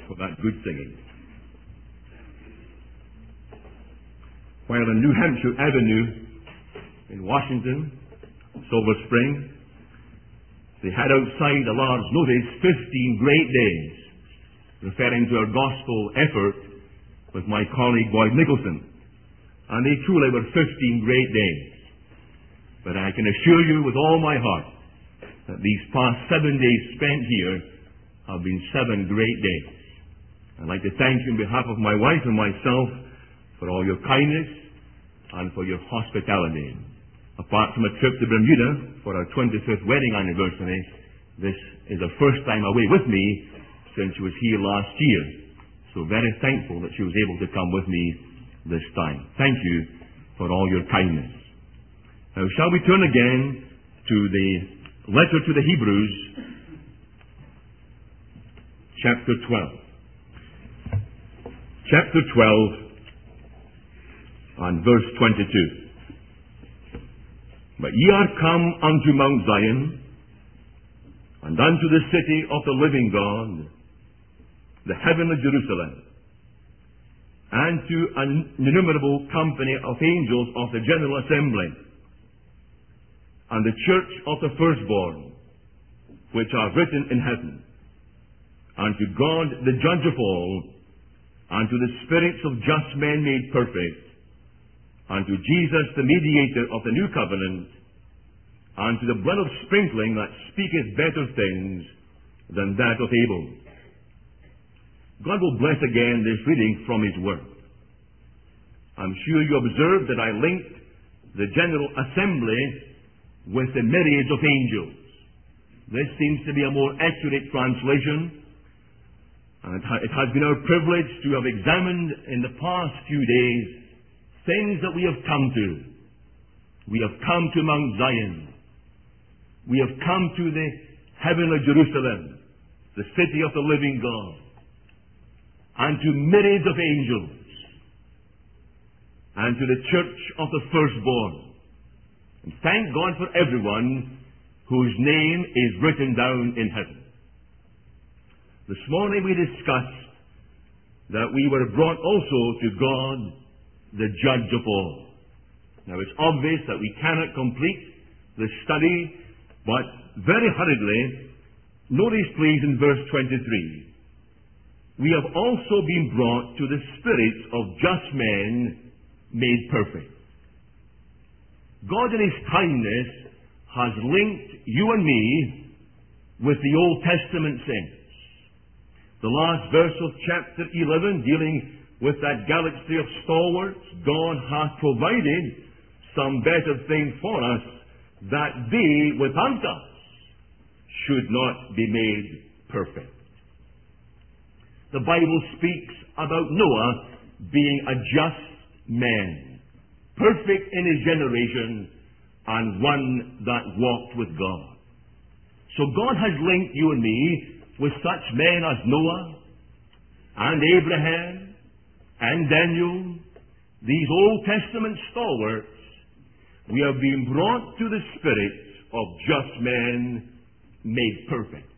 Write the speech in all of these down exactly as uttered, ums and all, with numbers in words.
for that good singing. While on New Hampshire Avenue in Washington, Silver Spring, they had outside a large notice, fifteen great days, referring to our gospel effort with my colleague Boyd Nicholson. And they truly were fifteen great days. But I can assure you with all my heart that these past seven days spent here have been seven great days. I'd like to thank you on behalf of my wife and myself for all your kindness and for your hospitality. Apart from a trip to Bermuda for our twenty-fifth wedding anniversary, this is the first time away with me since she was here last year. So very thankful that she was able to come with me this time. Thank you for all your kindness. Now shall we turn again to the letter to the Hebrews, chapter twelve. Chapter twelve and verse twenty-two. But ye are come unto Mount Zion, and unto the city of the living God, the heavenly Jerusalem, and to an innumerable company of angels of the general assembly, and the church of the firstborn, which are written in heaven, and to God the judge of all, and to the spirits of just men made perfect, and to Jesus the mediator of the new covenant, and to the blood of sprinkling that speaketh better things than that of Abel. God will bless again this reading from His Word. I'm sure you observed that I linked the general assembly with the myriads of angels. This seems to be a more accurate translation, and it has been our privilege to have examined in the past few days things that we have come to. We have come to Mount Zion. We have come to the heavenly Jerusalem, the city of the living God, and to myriads of angels, and to the church of the firstborn. And thank God for everyone whose name is written down in heaven. This morning we discussed that we were brought also to God, the judge of all. Now it's obvious that we cannot complete the study, but very hurriedly, notice please in verse twenty-three, we have also been brought to the spirits of just men made perfect. God in His kindness has linked you and me with the Old Testament saints. The last verse of chapter eleven, dealing with that galaxy of stalwarts, God hath provided some better thing for us, that they without us should not be made perfect. The Bible speaks about Noah being a just man, perfect in his generation, and one that walked with God. So God has linked you and me with such men as Noah and Abraham and Daniel, these Old Testament stalwarts. We have been brought to the spirits of just men made perfect.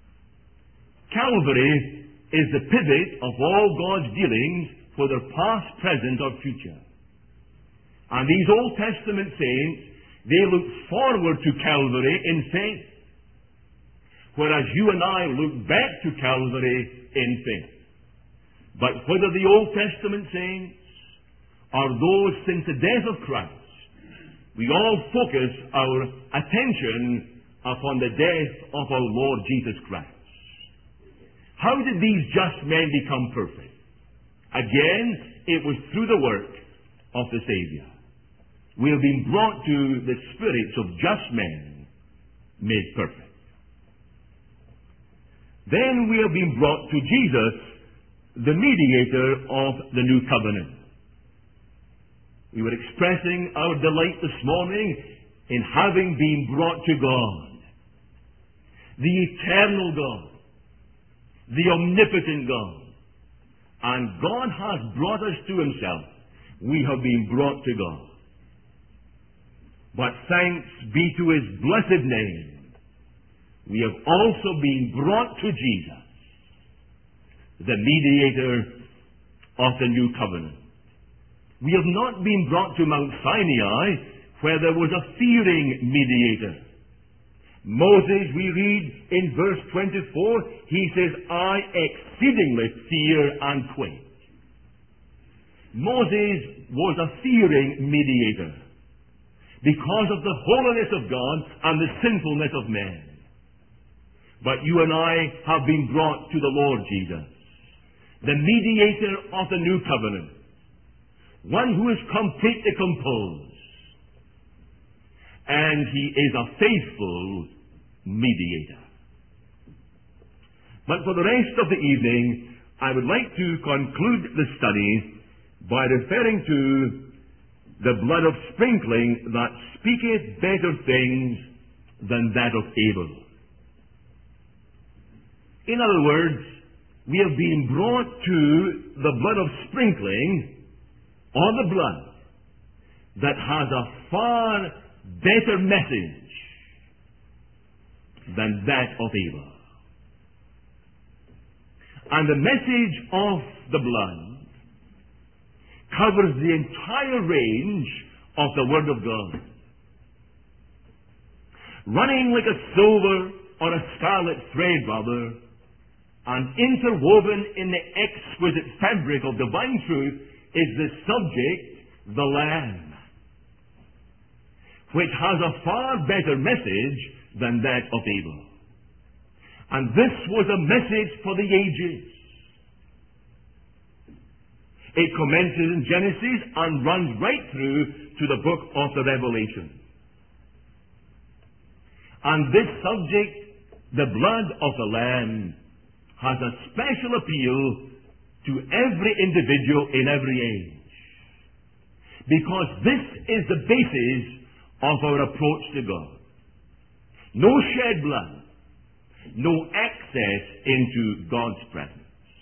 Calvary is the pivot of all God's dealings, whether past, present, or future. And these Old Testament saints, they look forward to Calvary in faith, whereas you and I look back to Calvary in faith. But whether the Old Testament saints or those since the death of Christ, we all focus our attention upon the death of our Lord Jesus Christ. How did these just men become perfect? Again, it was through the work of the Savior. We have been brought to the spirits of just men made perfect. Then we have been brought to Jesus, the mediator of the new covenant. We were expressing our delight this morning in having been brought to God, the eternal God, the omnipotent God. And God has brought us to Himself. We have been brought to God. But thanks be to His blessed name, we have also been brought to Jesus, the mediator of the new covenant. We have not been brought to Mount Sinai, where there was a fearing mediator. Moses, we read in verse twenty-four, he says, I exceedingly fear and quake. Moses was a fearing mediator because of the holiness of God and the sinfulness of men. But you and I have been brought to the Lord Jesus, the mediator of the new covenant, one who is completely composed. And he is a faithful mediator. But for the rest of the evening, I would like to conclude the study by referring to the blood of sprinkling that speaketh better things than that of Abel. In other words, we have been brought to the blood of sprinkling, or the blood that has a far better message than that of Abel. And the message of the blood covers the entire range of the Word of God. Running like a silver or a scarlet thread, rather, and interwoven in the exquisite fabric of divine truth is the subject, the Lamb, which has a far better message than that of Abel. And this was a message for the ages. It commences in Genesis and runs right through to the book of the Revelation. And this subject, the blood of the Lamb, has a special appeal to every individual in every age. Because this is the basis of our approach to God. No shed blood, no access into God's presence.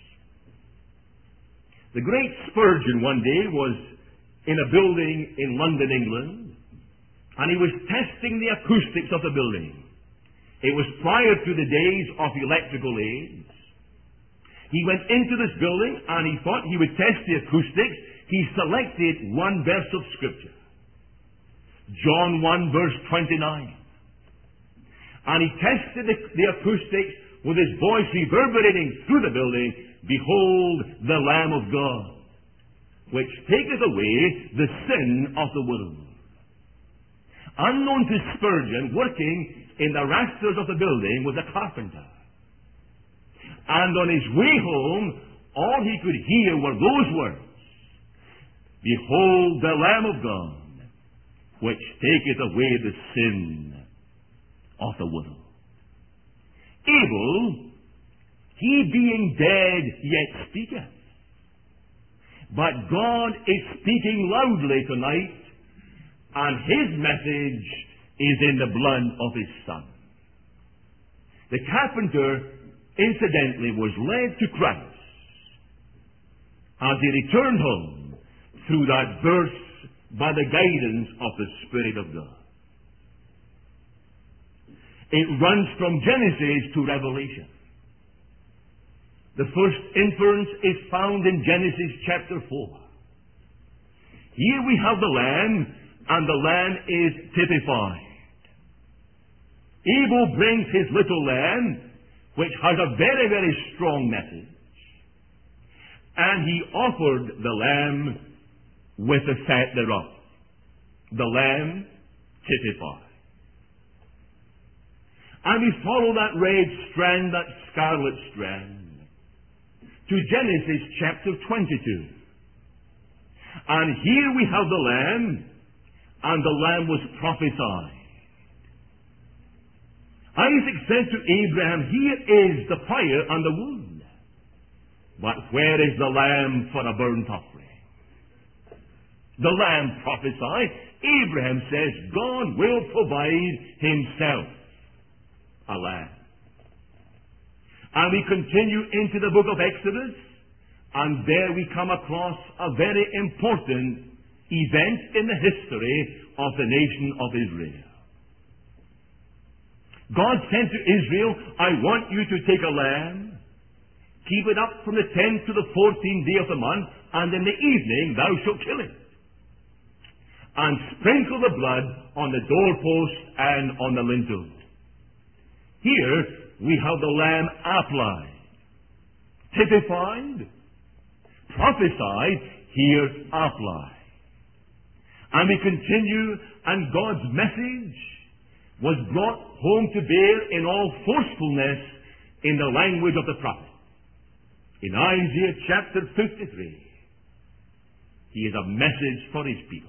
The great Spurgeon one day was in a building in London, England, and he was testing the acoustics of the building. It was prior to the days of electrical aids. He went into this building and he thought he would test the acoustics. He selected one verse of Scripture, John one verse twenty-nine. And he tested the, the acoustics with his voice reverberating through the building. Behold the Lamb of God, which taketh away the sin of the world. Unknown to Spurgeon, working in the rafters of the building was a carpenter. And on his way home, all he could hear were those words, Behold the Lamb of God, which taketh away the sin of the world. Abel, he being dead yet speaketh. But God is speaking loudly tonight, and his message is in the blood of his Son. The carpenter, incidentally, was led to Christ as he returned home through that verse by the guidance of the Spirit of God. It runs from Genesis to Revelation. The first inference is found in Genesis chapter four. Here we have the Lamb, and the Lamb is typified. Abel brings his little lamb, which has a very, very strong message. And he offered the lamb with the fat thereof. The lamb typified. And we follow that red strand, that scarlet strand, to Genesis chapter twenty-two. And here we have the Lamb, and the Lamb was prophesied. Isaac said to Abraham, Here is the fire and the wood, but where is the lamb for a burnt offering? The Lamb prophesied. Abraham says, God will provide himself a lamb. And we continue into the book of Exodus, and there we come across a very important event in the history of the nation of Israel. God said to Israel, I want you to take a lamb, Keep it up from the tenth to the fourteenth day of the month, and in the evening thou shalt kill it. And sprinkle the blood on the doorpost and on the lintel. Here we have the lamb applied, typified, prophesied, here applied. And we continue, and God's message was brought home to bear in all forcefulness in the language of the prophet. In Isaiah chapter fifty-three, he is a message for his people.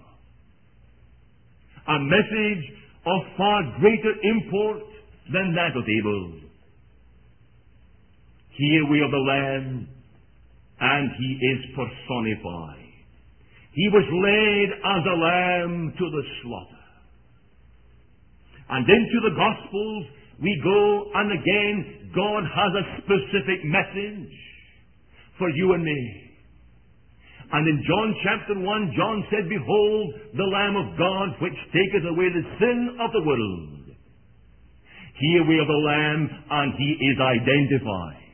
A message of far greater import than that of Abel. Here we have the Lamb, and he is personified. He was led as a lamb to the slaughter. And into the Gospels we go, and again God has a specific message for you and me. And in John chapter one, John said, Behold, the Lamb of God, which taketh away the sin of the world. Here we have the Lamb, and he is identified.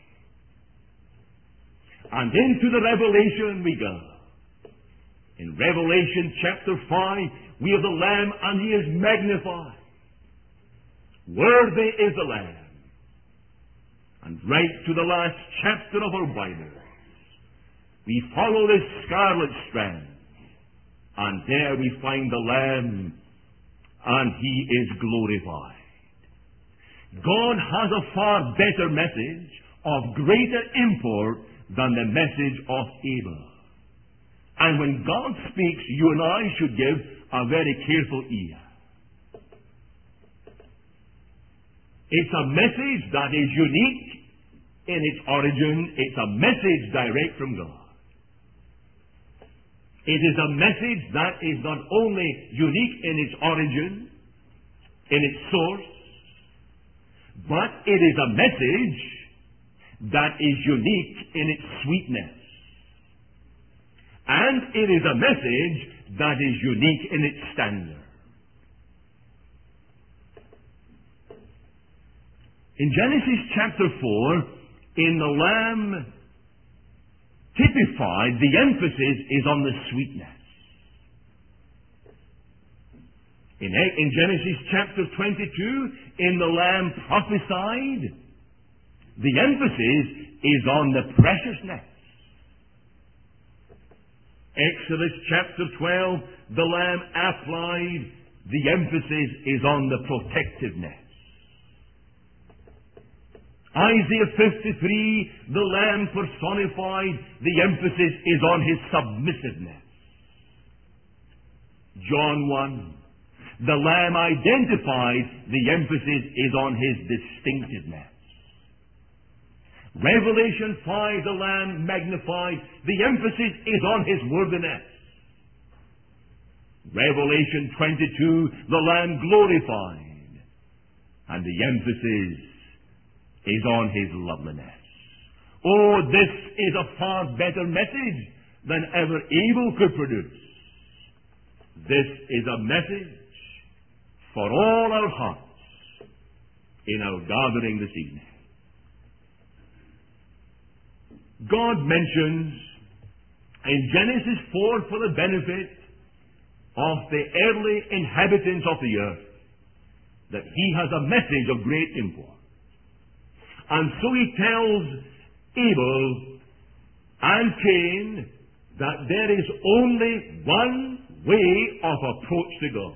And into the Revelation we go. In Revelation chapter five, we have the Lamb, and he is magnified. Worthy is the Lamb. And right to the last chapter of our Bible, we follow this scarlet strand, and there we find the Lamb, and he is glorified. God has a far better message of greater import than the message of Abel. And when God speaks, you and I should give a very careful ear. It's a message that is unique in its origin. It's a message direct from God. It is a message that is not only unique in its origin, in its source, but it is a message that is unique in its sweetness. And it is a message that is unique in its standard. In Genesis chapter four, in the Lamb typified, the emphasis is on the sweetness. In, in Genesis chapter twenty-two, in the Lamb prophesied, the emphasis is on the preciousness. Exodus chapter twelve, the Lamb applied, the emphasis is on the protectiveness. Isaiah fifty-three, the Lamb personified, the emphasis is on his submissiveness. John one, the Lamb identified, the emphasis is on his distinctiveness. Revelation five, the Lamb magnified, the emphasis is on his worthiness. Revelation twenty-two, the Lamb glorified, and the emphasis is on his loveliness. Oh, this is a far better message than ever Abel could produce. This is a message for all our hearts in our gathering this evening. God mentions in Genesis four, for the benefit of the early inhabitants of the earth, that he has a message of great import. And so he tells Abel and Cain that there is only one way of approach to God.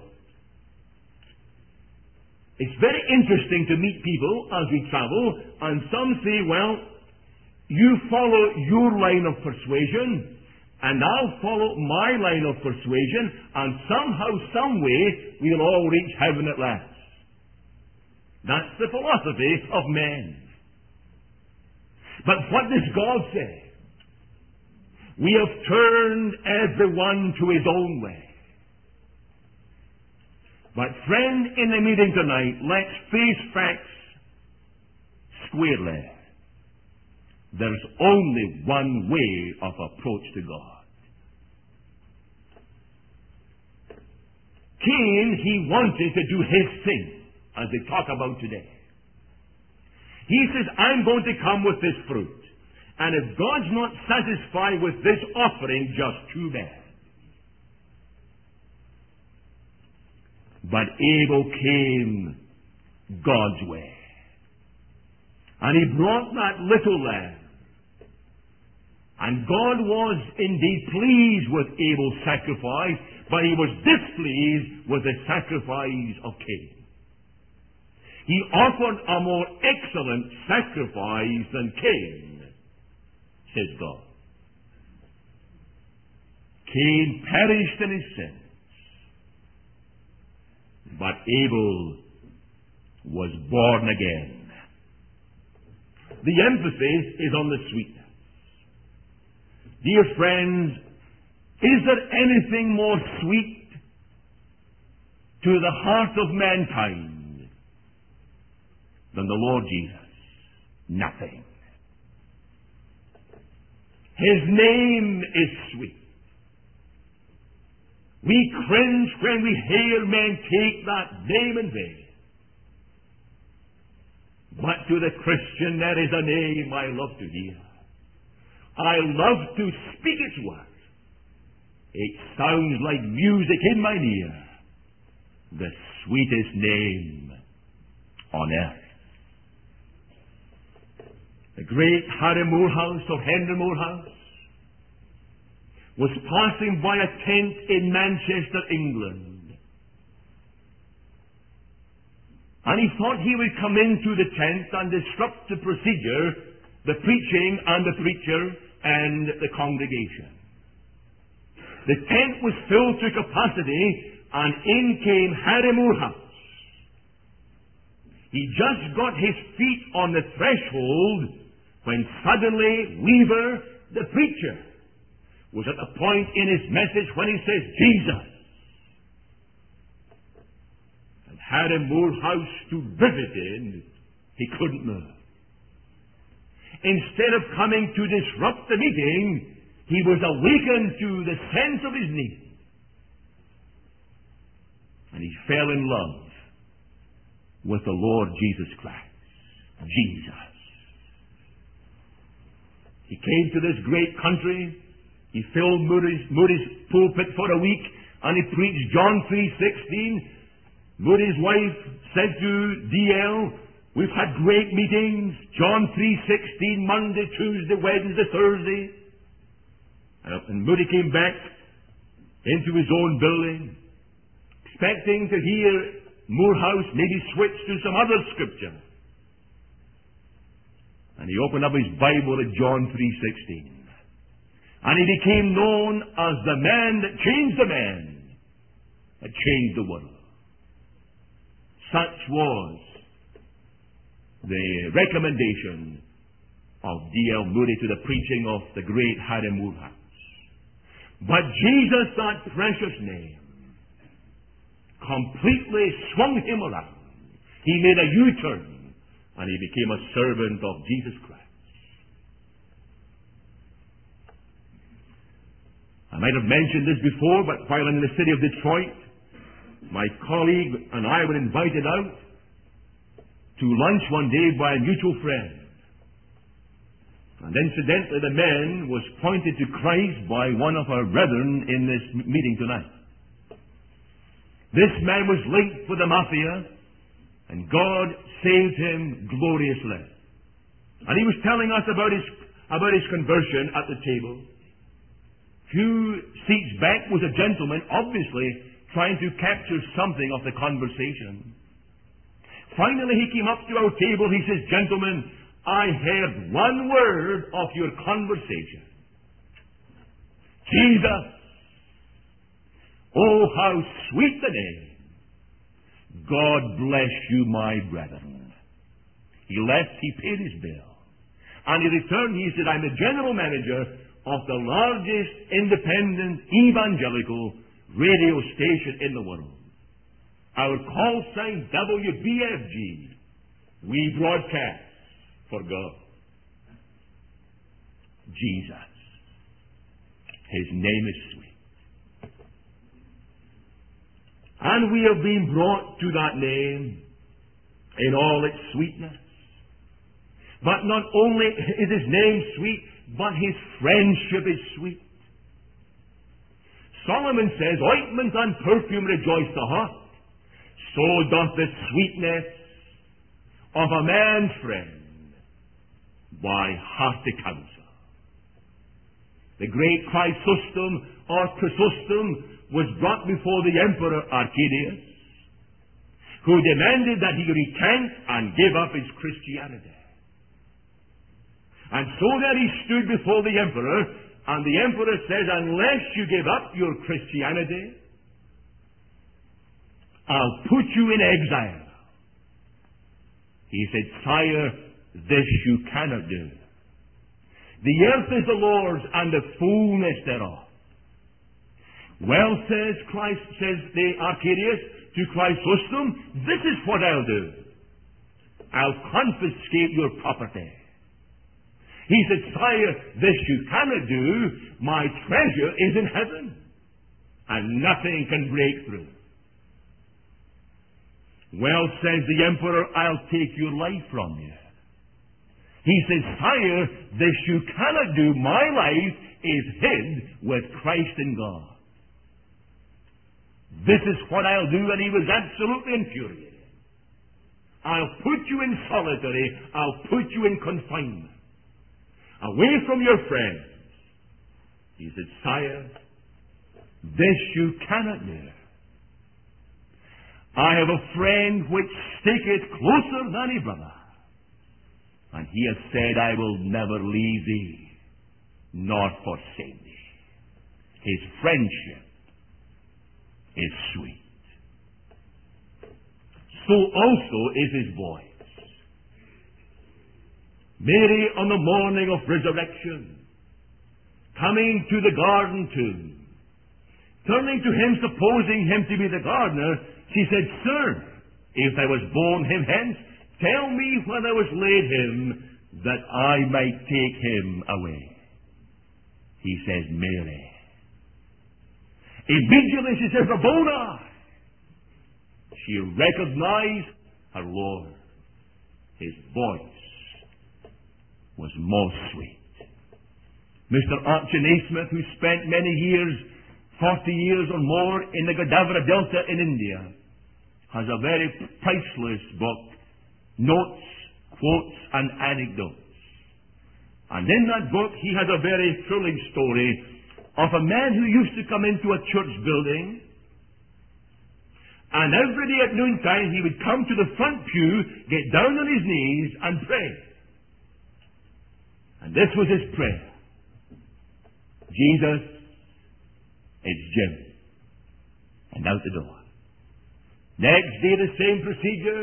It's very interesting to meet people as we travel, and some say, well, you follow your line of persuasion, and I'll follow my line of persuasion, and somehow, some way, we'll all reach heaven at last. That's the philosophy of men. But what does God say? We have turned everyone to his own way. But friend, in the meeting tonight, let's face facts squarely. There's only one way of approach to God. Cain, he wanted to do his thing, as they talk about today. He says, I'm going to come with this fruit, And if God's not satisfied with this offering, just too bad. But Abel came God's way. And he brought that little lamb. And God was indeed pleased with Abel's sacrifice, but he was displeased with the sacrifice of Cain. He offered a more excellent sacrifice than Cain, says God. Cain perished in his sins, but Abel was born again. The emphasis is on the sweetness. Dear friends, is there anything more sweet to the heart of mankind than the Lord Jesus? Nothing. His name is sweet. We cringe when we hear men take that name in vain. But to the Christian there is a name I love to hear. I love to speak its words. It sounds like music in my ear. The sweetest name on earth. The great Harry Morehouse of Henry Morehouse was passing by a tent in Manchester, England. And he thought he would come into the tent and disrupt the procedure, the preaching and the preacher and the congregation. The tent was filled to capacity, and in came Harry Morehouse. He just got his feet on the threshold when suddenly Weaver, the preacher, was at the point in his message when he says, Jesus. And Harry Morehouse stood riveted. He couldn't move. Instead of coming to disrupt the meeting, he was awakened to the sense of his need. And he fell in love with the Lord Jesus Christ. Jesus. He came to this great country. He filled Moody's, Moody's pulpit for a week, and he preached John three sixteen. Moody's wife said to D L, we've had great meetings, John three sixteen, Monday, Tuesday, Wednesday, Thursday. And Moody came back into his own building, expecting to hear Morehouse maybe switch to some other scripture. And he opened up his Bible at John three sixteen. And he became known as the man that changed the man, that changed the world. Such was the recommendation of D L Moody to the preaching of the great Harry Morehouse. But Jesus, that precious name, completely swung him around. He made a U-turn, and he became a servant of Jesus Christ. I might have mentioned this before, but while in the city of Detroit, my colleague and I were invited out to lunch one day by a mutual friend. And incidentally, the man was pointed to Christ by one of our brethren in this meeting tonight. This man was linked with the mafia, and God saved him gloriously. And he was telling us about his, about his conversion at the table. Few seats back was a gentleman, obviously trying to capture something of the conversation. Finally, he came up to our table. He says, gentlemen, I heard one word of your conversation. Jesus. Oh, how sweet the name. God bless you, my brethren. He left, he paid his bill. And he returned, he said, I'm the general manager of the largest independent evangelical radio station in the world. Our call sign W B F G. We broadcast for God. Jesus. His name is sweet. And we have been brought to that name in all its sweetness. But not only is his name sweet, but his friendship is sweet. Solomon says, ointment and perfume rejoice the heart. So doth the sweetness of a man's friend by hearty counsel. The great Chrysostom or Chrysostom was brought before the Emperor Arcadius, who demanded that he recant and give up his Christianity. And so there he stood before the Emperor, and the Emperor says, unless you give up your Christianity, I'll put you in exile. He said, sire, this you cannot do. The earth is the Lord's and the fullness thereof. Well, says Christ, says the Arcadius to Chrysostom, this is what I'll do. I'll confiscate your property. He said, sire, this you cannot do. My treasure is in heaven, and nothing can break through. Well, says the Emperor, I'll take your life from you. He says, sire, this you cannot do. My life is hid with Christ in God. This is what I'll do, and he was absolutely infuriated. I'll put you in solitary. I'll put you in confinement, away from your friends. He said, sire, this you cannot do. I have a friend which sticketh closer than a brother, and he has said, I will never leave thee, nor forsake thee. His friendship is sweet. So also is his voice. Mary, on the morning of resurrection, coming to the garden tomb, turning to him, supposing him to be the gardener, she said, sir, if thou was borne him hence, tell me where thou was laid him, that I might take him away. He says, Mary. Immediately she says, Rabboni. She recognized her Lord. His voice was most sweet. Mister Archie Naismith, who spent many years, forty years or more, in the Godavari Delta in India, has a very priceless book, Notes, Quotes, and Anecdotes. And in that book, he has a very thrilling story of a man who used to come into a church building, and every day at noontime he would come to the front pew, get down on his knees, and pray. And this was his prayer. Jesus, it's Jim. And out the door. Next day the same procedure.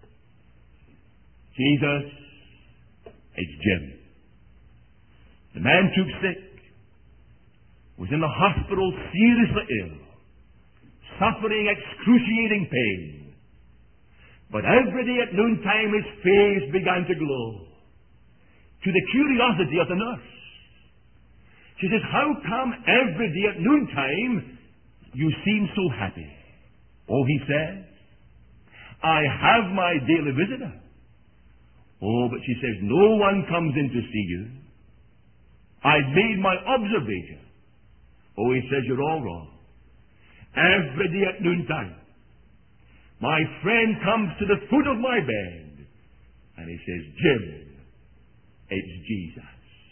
Jesus, it's Jim. The man took sick, was in the hospital seriously ill, suffering excruciating pain. But every day at noontime his face began to glow, to the curiosity of the nurse. She says, how come every day at noontime you seem so happy? Oh, he says, I have my daily visitor. Oh, but she says, no one comes in to see you. I've made my observation. Oh, he says, you're all wrong. Every day at noontime, my friend comes to the foot of my bed, and he says, Jim, it's Jesus.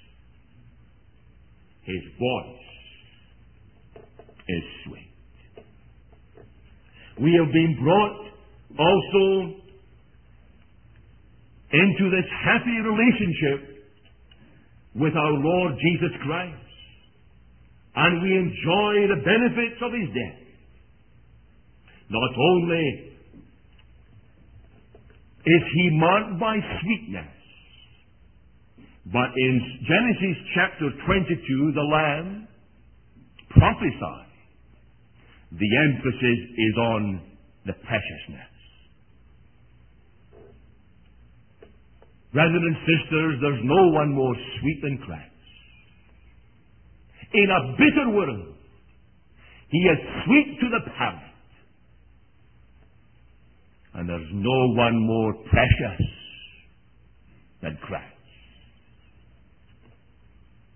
His voice is sweet. We have been brought also into this happy relationship with our Lord Jesus Christ. And we enjoy the benefits of his death. Not only is he marked by sweetness, but in Genesis chapter twenty-two, the Lamb prophesied. The emphasis is on the preciousness. Brothers and sisters, there's no one more sweet than Christ. In a bitter world, he is sweet to the palate. And there's no one more precious than Christ.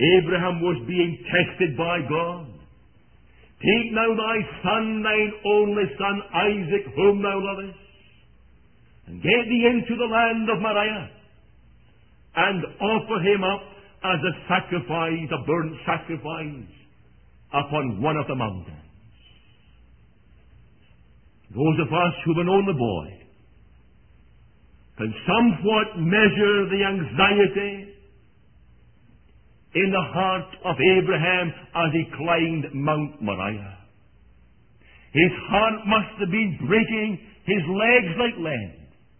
Abraham was being tested by God. Take now thy son, thine only son Isaac, whom thou lovest, and get thee into the land of Moriah, and offer him up as a sacrifice, a burnt sacrifice, upon one of the mountains. Those of us who have known the boy can somewhat measure the anxiety in the heart of Abraham as he climbed Mount Moriah. His heart must have been breaking, his legs like lead,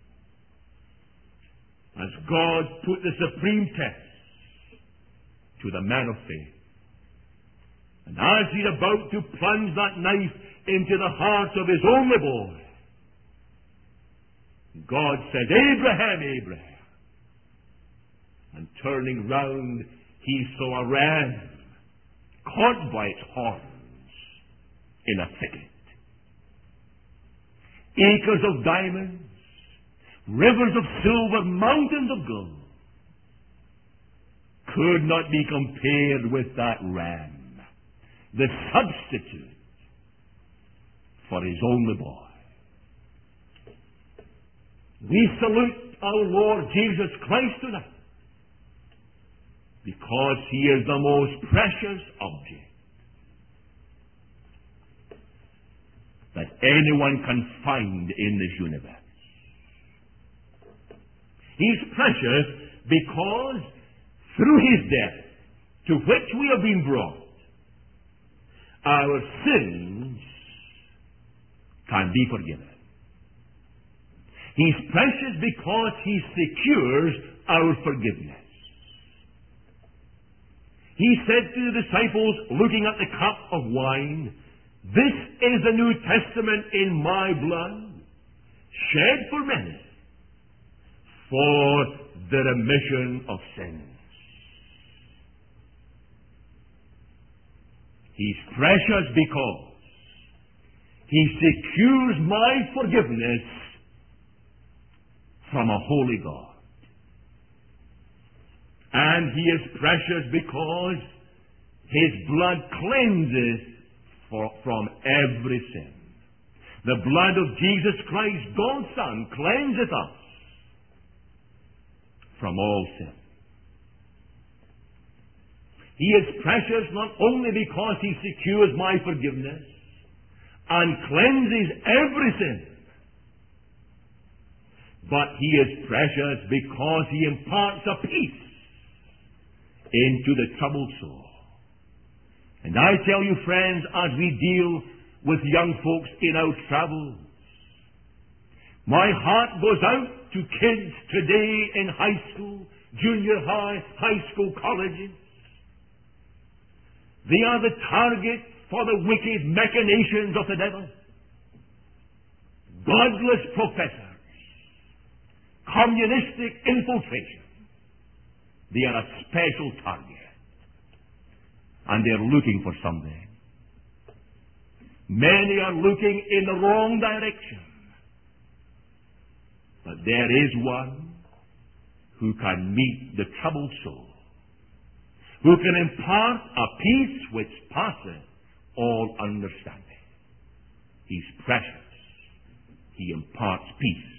as God put the supreme test to the man of faith. And as he's about to plunge that knife into the heart of his only boy, God said, Abraham, Abraham. And turning round, he saw a ram caught by its horns in a thicket. Acres of diamonds, rivers of silver, mountains of gold could not be compared with that ram, the substitute for his only boy. We salute our Lord Jesus Christ tonight, because he is the most precious object that anyone can find in this universe. He's precious because through his death, to which we have been brought, our sins can be forgiven. He's precious because he secures our forgiveness. He said to the disciples, looking at the cup of wine, this is the New Testament in my blood, shed for many, for the remission of sins. He's precious because he secures my forgiveness from a holy God. And he is precious because his blood cleanses for, from every sin. The blood of Jesus Christ, God's Son, cleanses us from all sin. He is precious not only because he secures my forgiveness and cleanses every sin, but he is precious because he imparts a peace into the troubled soul. And I tell you, friends, as we deal with young folks in our travels, my heart goes out to kids today in high school, junior high, high school, colleges. They are the target for the wicked machinations of the devil. Godless professors, communistic infiltration. They are a special target. And they're looking for something. Many are looking in the wrong direction. But there is one who can meet the troubled soul, who can impart a peace which passeth all understanding. He's precious. He imparts peace.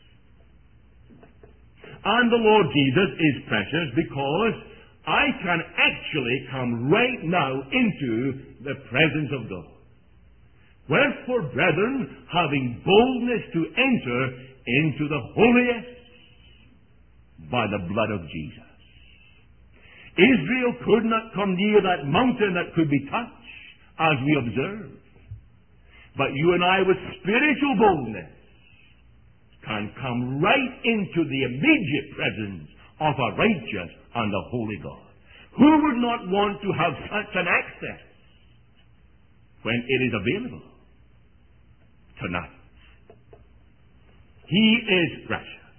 And the Lord Jesus is precious because I can actually come right now into the presence of God. Wherefore, brethren, having boldness to enter into the holiest by the blood of Jesus. Israel could not come near that mountain that could be touched, as we observe. But you and I, with spiritual boldness, can come right into the immediate presence of a righteous and a holy God. Who would not want to have such an access when it is available tonight? He is precious.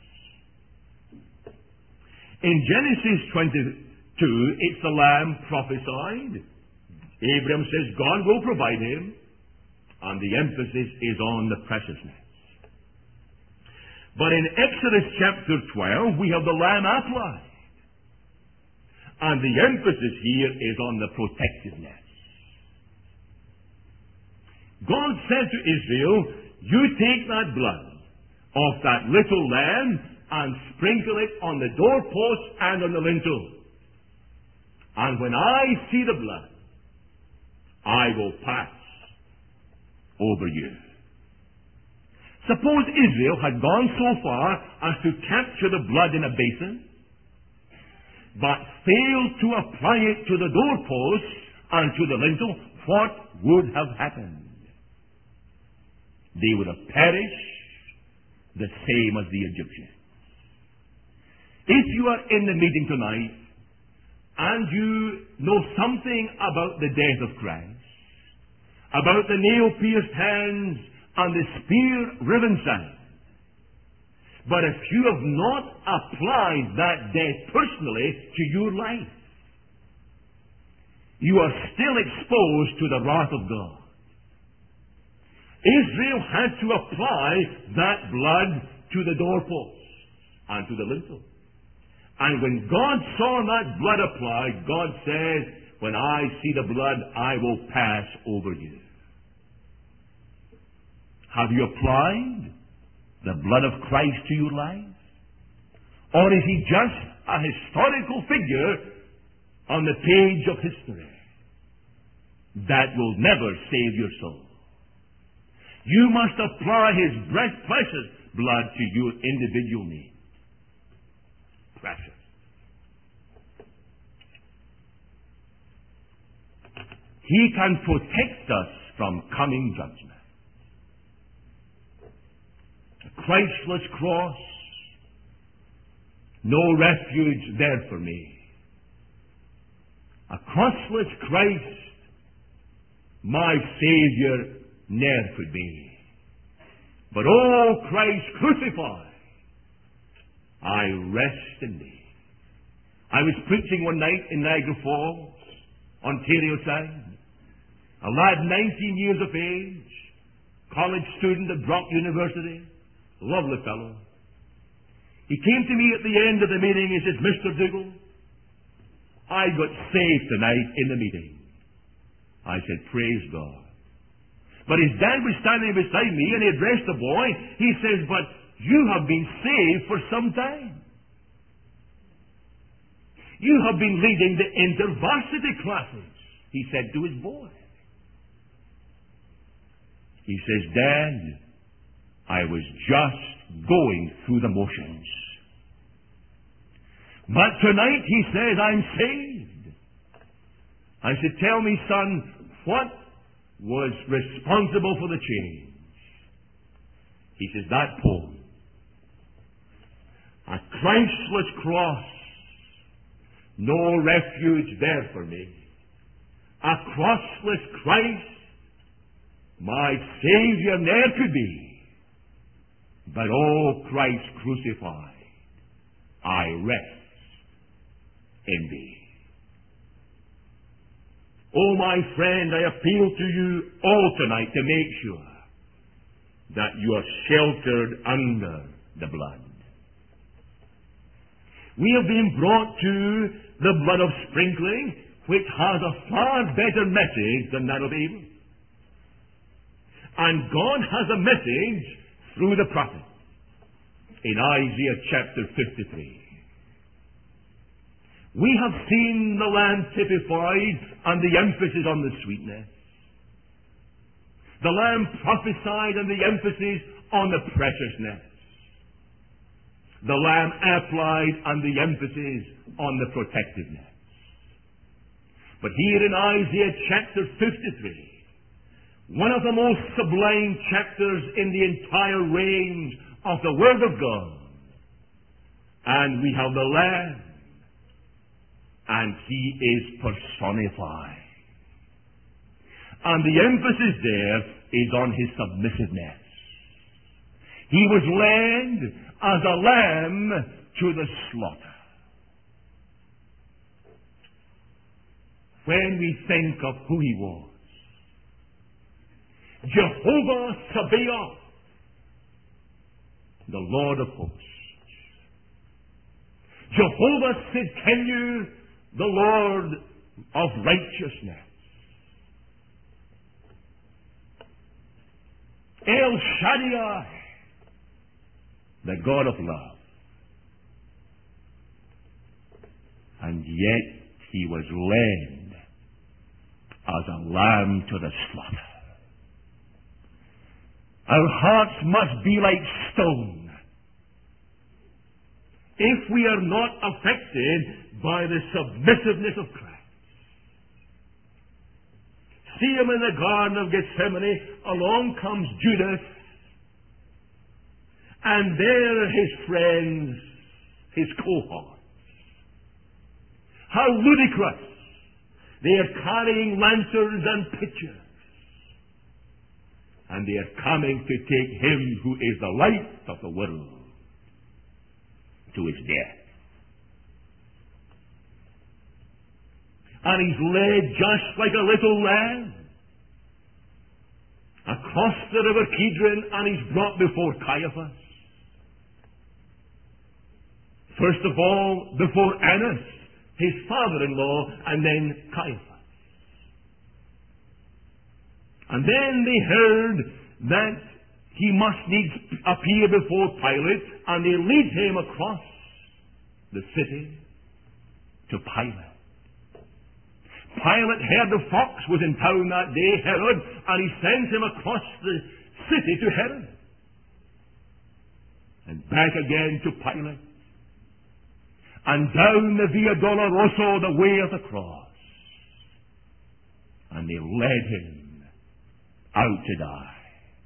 In Genesis twenty-two, it's the Lamb prophesied. Abraham says God will provide him, and the emphasis is on the preciousness. But in Exodus chapter twelve, we have the Lamb applied. And the emphasis here is on the protectiveness. God said to Israel, you take that blood of that little lamb and sprinkle it on the doorpost and on the lintel. And when I see the blood, I will pass over you. Suppose Israel had gone so far as to capture the blood in a basin, but failed to apply it to the doorpost and to the lintel, what would have happened? They would have perished the same as the Egyptians. If you are in the meeting tonight and you know something about the death of Christ, about the nail-pierced hands and the spear-riven side, but if you have not applied that death personally to your life, you are still exposed to the wrath of God. Israel had to apply that blood to the doorpost and to the lintel. And when God saw that blood applied, God said, when I see the blood, I will pass over you. Have you applied the blood of Christ to your life? Or is he just a historical figure on the page of history that will never save your soul? You must apply his precious blood to your individual need. Precious. He can protect us from coming judgment. A Christless cross, no refuge there for me. A crossless Christ, my Savior ne'er could be. But, oh, Christ crucified, I rest in thee. I was preaching one night in Niagara Falls, Ontario side. A lad nineteen years of age, college student at Brock University, lovely fellow. He came to me at the end of the meeting. He says, Mister Dougal, I got saved tonight in the meeting. I said, praise God. But his dad was standing beside me and he addressed the boy. He says, but you have been saved for some time. You have been leading the intervarsity classes, he said to his boy. He says, Dad, I was just going through the motions. But tonight, he says, I'm saved. I said, tell me, son, what was responsible for the change? He says, that poem. A Christless cross, no refuge there for me. A crossless Christ, my Savior ne'er could be. But, oh, Christ crucified, I rest in thee. Oh, my friend, I appeal to you all tonight to make sure that you are sheltered under the blood. We have been brought to the blood of sprinkling, which has a far better message than that of Abel. And God has a message through the prophet in Isaiah chapter fifty-three. We have seen the lamb typified and the emphasis on the sweetness. The lamb prophesied and the emphasis on the preciousness. The lamb applied and the emphasis on the protectiveness. But here in Isaiah chapter fifty-three, one of the most sublime chapters in the entire range of the Word of God, and we have the Lamb, and He is personified. And the emphasis there is on His submissiveness. He was led as a lamb to the slaughter. When we think of who He was, Jehovah Sabaoth, the Lord of hosts. Jehovah Sidkenu, the Lord of righteousness. El Shaddai, the God of love. And yet he was led as a lamb to the slaughter. Our hearts must be like stone if we are not affected by the submissiveness of Christ. See him in the Garden of Gethsemane. Along comes Judas, and there are his friends, his cohorts. How ludicrous! They are carrying lanterns and pitchers, and they are coming to take him who is the light of the world to his death. And he's led just like a little lamb across the river Kidron, and he's brought before Caiaphas. First of all, before Annas, his father-in-law, and then Caiaphas. And then they heard that he must needs appear before Pilate, and they lead him across the city to Pilate. Pilate heard the fox was in town that day, Herod, and he sent him across the city to Herod. And back again to Pilate. And down the Via Dolorosa, the way of the cross. And they led him out to die.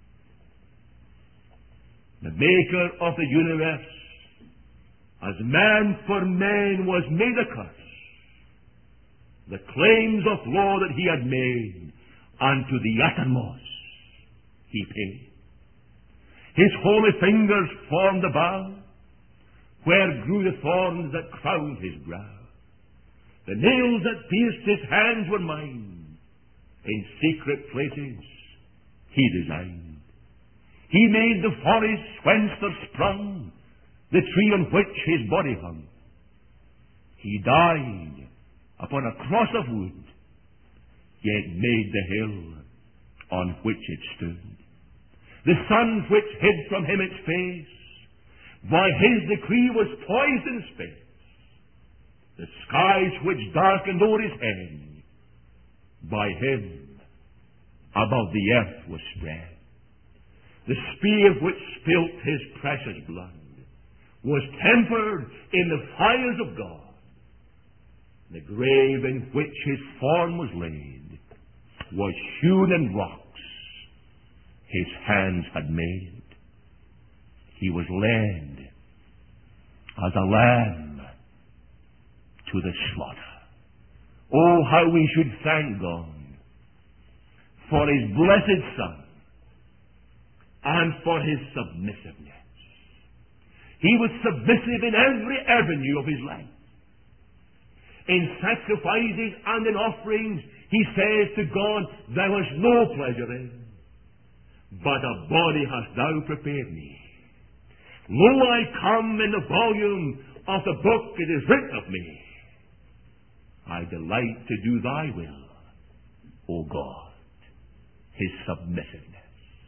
The Maker of the universe, as man for man, was made a curse. The claims of law that he had made, unto the uttermost he paid. His holy fingers formed the bow, where grew the thorns that crowned his brow. The nails that pierced his hands were mine. In secret places he designed. He made the forest whence there sprung the tree on which his body hung. He died upon a cross of wood, yet made the hill on which it stood. The sun which hid from him its face, by his decree was poised in space. The skies which darkened o'er his head, by him above the earth was spread. The spear which spilt his precious blood was tempered in the fires of God. The grave in which his form was laid was hewn in rocks his hands had made. He was led as a lamb to the slaughter. Oh, how we should thank God for his blessed Son and for his submissiveness. He was submissive in every avenue of his life. In sacrifices and in offerings, he says to God, there was no pleasure in, but a body hast thou prepared me. Lo, I come, in the volume of the book it is written of me. I delight to do thy will, O God. His submissiveness.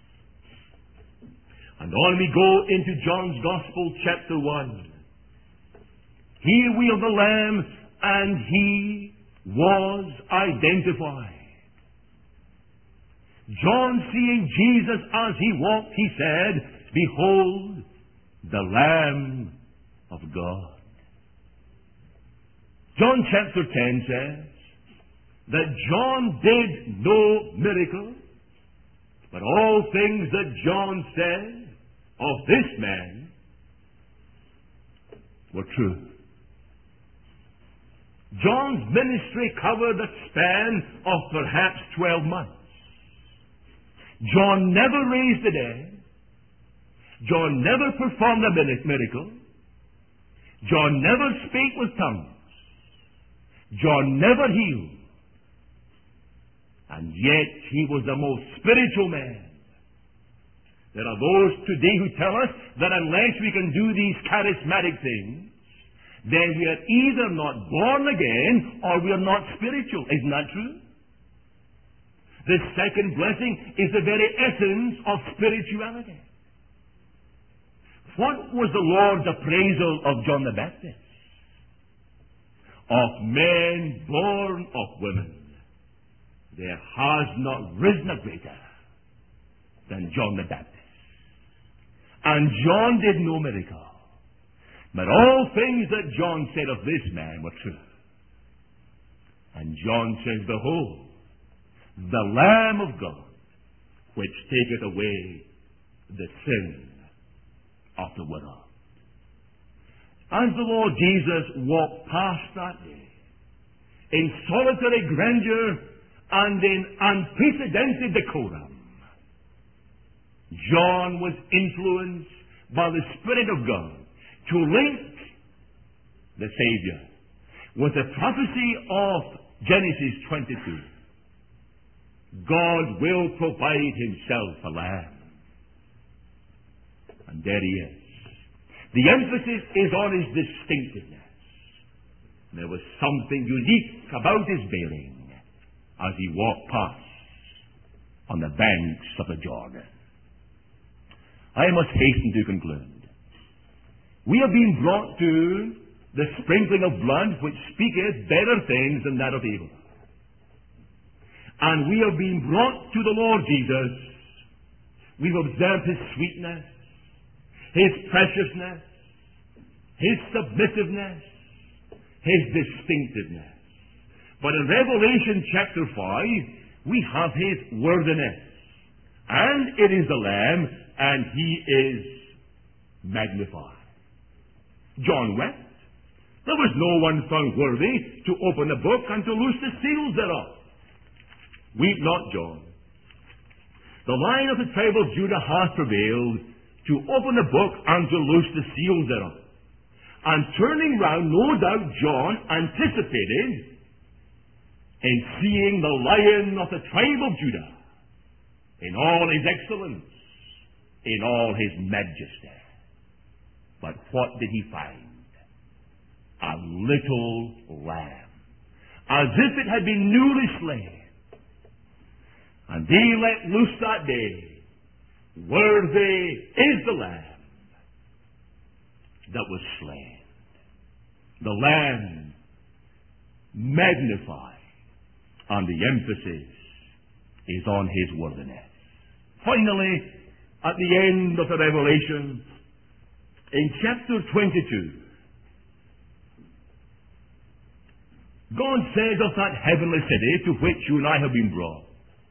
And on we go into John's Gospel, chapter one. Here we have the Lamb, and he was identified. John, seeing Jesus as he walked, he said, behold, the Lamb of God. John chapter ten says that John did no miracle, but all things that John said of this man were true. John's ministry covered a span of perhaps twelve months. John never raised the dead. John never performed a miracle. John never spake with tongues. John never healed. And yet he was the most spiritual man. There are those today who tell us that unless we can do these charismatic things, then we are either not born again or we are not spiritual. Isn't that true? The second blessing is the very essence of spirituality. What was the Lord's appraisal of John the Baptist? Of men born of women, there has not risen a greater than John the Baptist. And John did no miracle. But all things that John said of this man were true. And John says, behold, the Lamb of God, which taketh away the sin of the world. As the Lord Jesus walked past that day, in solitary grandeur and in unprecedented decorum, John was influenced by the Spirit of God to link the Savior with the prophecy of Genesis twenty-two. God will provide himself a lamb. And there he is. The emphasis is on his distinctiveness. There was something unique about his bearing as he walked past on the banks of the Jordan. I must hasten to conclude. We have been brought to the sprinkling of blood which speaketh better things than that of Abel. And we have been brought to the Lord Jesus. We've observed his sweetness, his preciousness, his submissiveness, his distinctiveness. But in Revelation chapter five, we have his worthiness. And it is the Lamb, and he is magnified. John wept. There was no one found worthy to open the book and to loose the seals thereof. Weep not, John. The Lion of the tribe of Judah hath prevailed to open the book and to loose the seals thereof. And turning round, no doubt John anticipated in seeing the Lion of the tribe of Judah in all his excellence, in all his majesty. But what did he find? A little lamb, as if it had been newly slain. And they let loose that day, worthy is the Lamb that was slain. The Lamb magnified, and the emphasis is on his worthiness. Finally, at the end of the Revelation, in chapter twenty-two, God says of that heavenly city to which you and I have been brought,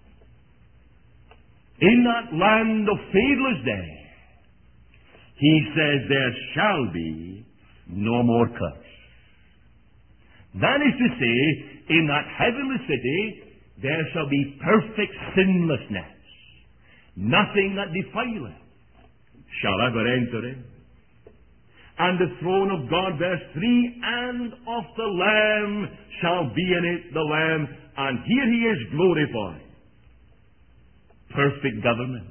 in that land of fadeless day, he says there shall be no more curse. That is to say, in that heavenly city, there shall be perfect sinlessness. Nothing that defileth shall ever enter in. And the throne of God, verse three, and of the Lamb shall be in it, the Lamb, and here he is glorified. Perfect government.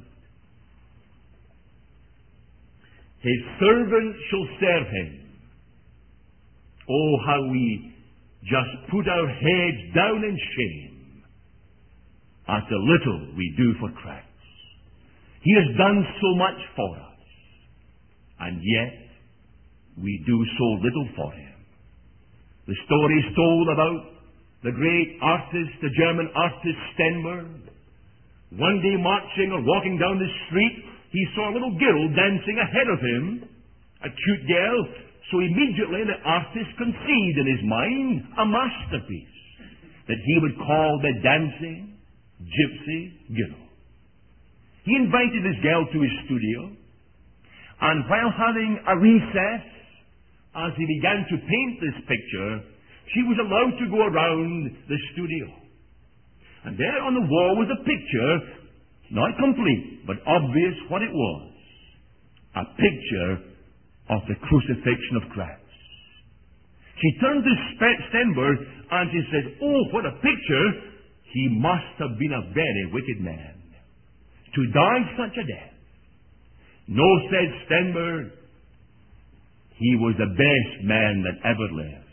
His servants shall serve him. Oh, how we just put our heads down in shame at the little we do for Christ. He has done so much for us, and yet we do so little for him. The story is told about the great artist, the German artist Stenberg. One day marching or walking down the street, he saw a little girl dancing ahead of him, a cute girl, so immediately the artist conceived in his mind a masterpiece that he would call the Dancing Gypsy Girl. He invited this girl to his studio, and while having a recess, as he began to paint this picture, she was allowed to go around the studio. And there on the wall was a picture, not complete, but obvious what it was. A picture of the crucifixion of Christ. She turned to Stenberg and she said, "Oh, what a picture! He must have been a very wicked man to die such a death." "No," said Stenberg, He was the best man that ever lived.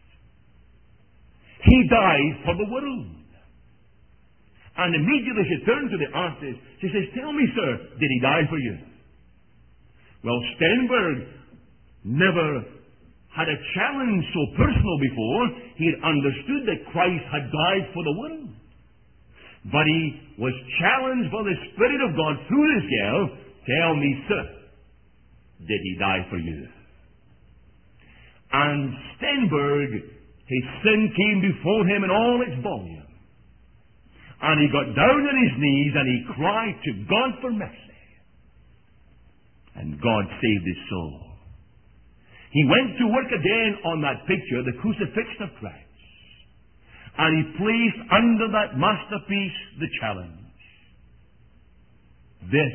He died for the world. And immediately she turned to the artist. She says, tell me, sir, did he die for you? Well, Stenberg never had a challenge so personal before. He had understood that Christ had died for the world. But he was challenged by the Spirit of God through this girl. Tell me, sir, did he die for you? And Stenberg, his sin came before him in all its volume. And he got down on his knees and he cried to God for mercy. And God saved his soul. He went to work again on that picture, the crucifixion of Christ. And he placed under that masterpiece the challenge. This,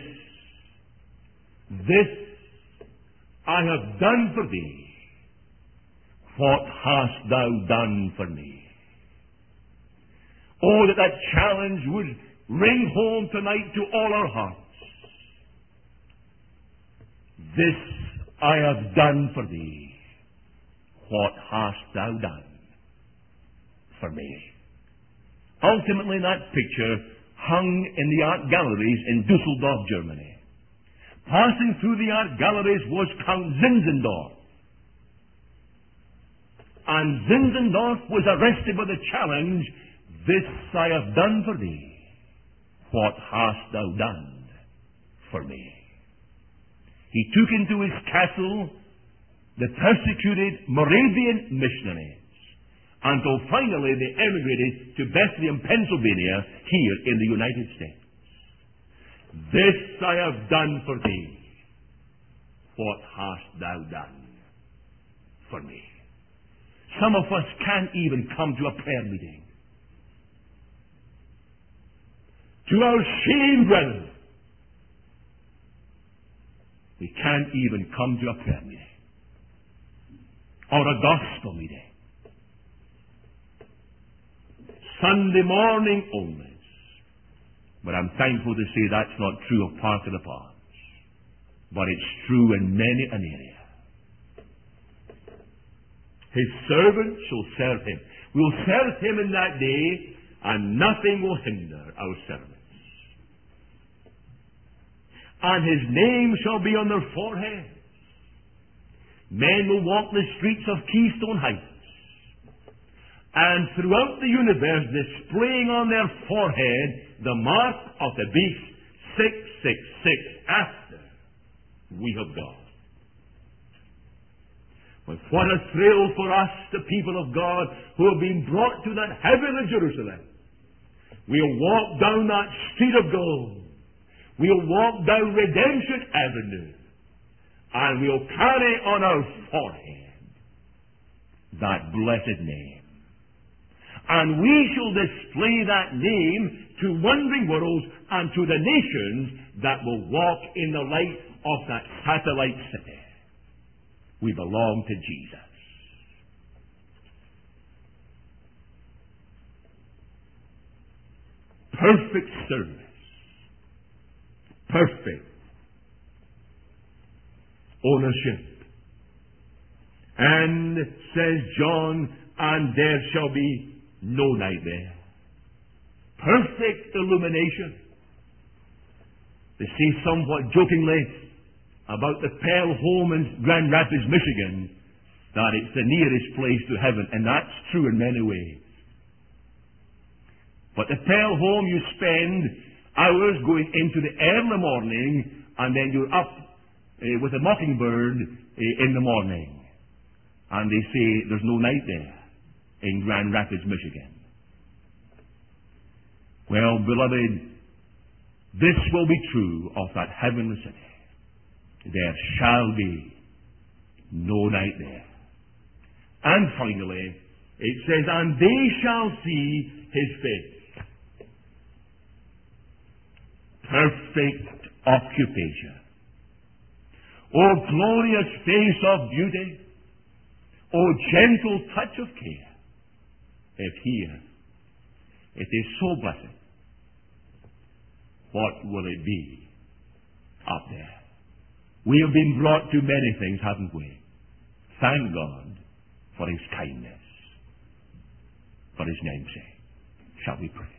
this I have done for thee. What hast thou done for me? Oh, that that challenge would ring home tonight to all our hearts. This I have done for thee. What hast thou done for me? Ultimately, that picture hung in the art galleries in Dusseldorf, Germany. Passing through the art galleries was Count Zinzendorf. And Zinzendorf was arrested by the challenge, this I have done for thee. What hast thou done for me? He took into his castle the persecuted Moravian missionaries until finally they emigrated to Bethlehem, Pennsylvania, here in the United States. This I have done for thee. What hast thou done for me? Some of us can't even come to a prayer meeting. To our shame, brethren, we can't even come to a prayer meeting or a gospel meeting. Sunday morning only. But I'm thankful to say that's not true of part of the parts. But it's true in many an area. His servant shall serve him. We'll serve him in that day, and nothing will hinder our service. And his name shall be on their foreheads. Men will walk the streets of Keystone Heights, and throughout the universe displaying on their forehead the mark of the beast, six six six, after we have gone. But what a thrill for us, the people of God, who have been brought to that heavenly Jerusalem. We'll walk down that street of gold. We'll walk down Redemption Avenue. And we'll carry on our forehead that blessed name. And we shall display that name to wondering worlds and to the nations that will walk in the light of that satellite city. We belong to Jesus. Perfect service. Perfect ownership. And says John, and there shall be no night there. Perfect illumination. They say somewhat jokingly about the Pearl Home in Grand Rapids, Michigan, that it's the nearest place to heaven, and that's true in many ways. But the Pearl Home, you spend hours going into the early morning, and then you're up uh, with a mockingbird uh, in the morning. And they say there's no night there in Grand Rapids, Michigan. Well, beloved, this will be true of that heavenly city. There shall be no night there. And finally, it says, and they shall see his face. Perfect occupation. O glorious face of beauty. O gentle touch of care. If here it is so blessed, what will it be up there? We have been brought to many things, haven't we? thank God for His kindness, for His name's sake. Shall we pray?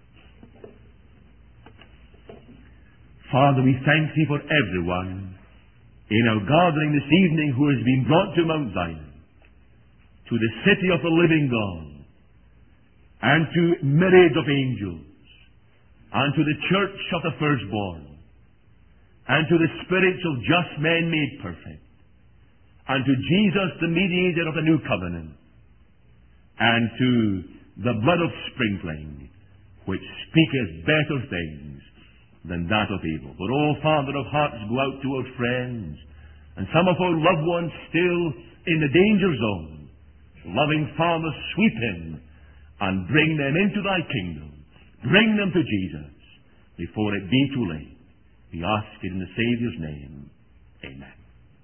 Father, we thank Thee for everyone in our gathering this evening who has been brought to Mount Zion, to the city of the living God, and to myriads of angels, and to the church of the firstborn, and to the spirits of just men made perfect, and to Jesus, the mediator of the new covenant, and to the blood of sprinkling, which speaketh better things than that of Abel. But, oh, Father of hearts, go out to our friends, and some of our loved ones still in the danger zone. Loving Father, sweep in and bring them into Thy kingdom. Bring them to Jesus before it be too late. We ask it in the Saviour's name. Amen.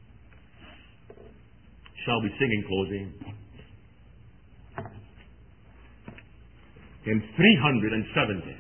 Shall we sing in closing? Hymn three hundred seventy.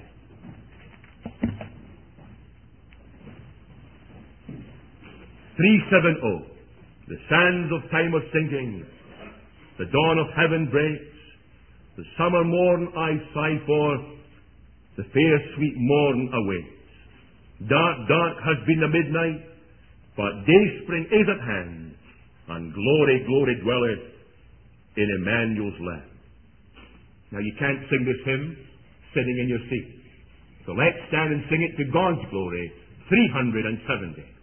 three seventy. The sands of time are sinking. The dawn of heaven breaks. The summer morn I sigh for. The fair sweet morn awaits. Dark, dark has been the midnight, but dayspring is at hand, and glory, glory dwelleth in Emmanuel's land. Now you can't sing this hymn sitting in your seat. So let's stand and sing it to God's glory, three hundred seventy.